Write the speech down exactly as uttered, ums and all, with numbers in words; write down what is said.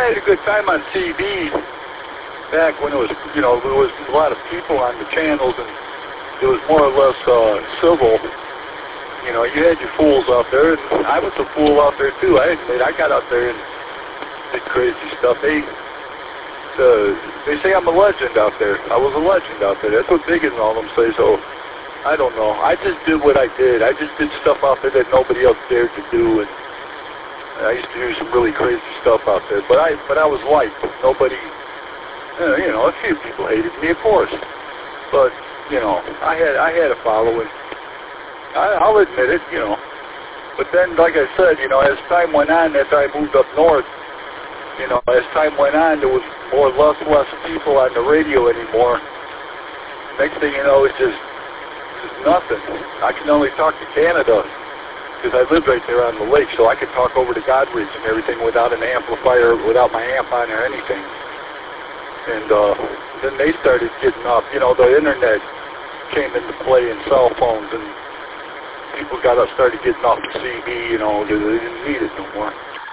had a good time on T V back when it was, you know, there was a lot of people on the channels, and it was more or less uh, civil. You know, you had your fools out there, and I was a fool out there too. I admit, I got out there and did crazy stuff. They, uh, they say I'm a legend out there. I was a legend out there. That's what Big and all them say. So I don't know. I just did what I did. I just did stuff out there that nobody else dared to do, and I used to do some really crazy stuff out there. But I, but I was liked. Nobody, uh, you know, a few people hated me, of course. But you know, I had, I had a following. I, I'll admit it, you know. But then, like I said, you know, as time went on, after I moved up north, you know, as time went on, there was more, less, less people on the radio anymore. Next thing you know, it's just, just nothing. I can only talk to Canada because I live right there on the lake, so I could talk over to Godridge and everything without an amplifier, without my amp on or anything. And uh, then they started getting up. You know, the internet came into play, and cell phones, and people got up, started getting off the C B, you know, they didn't need it no more.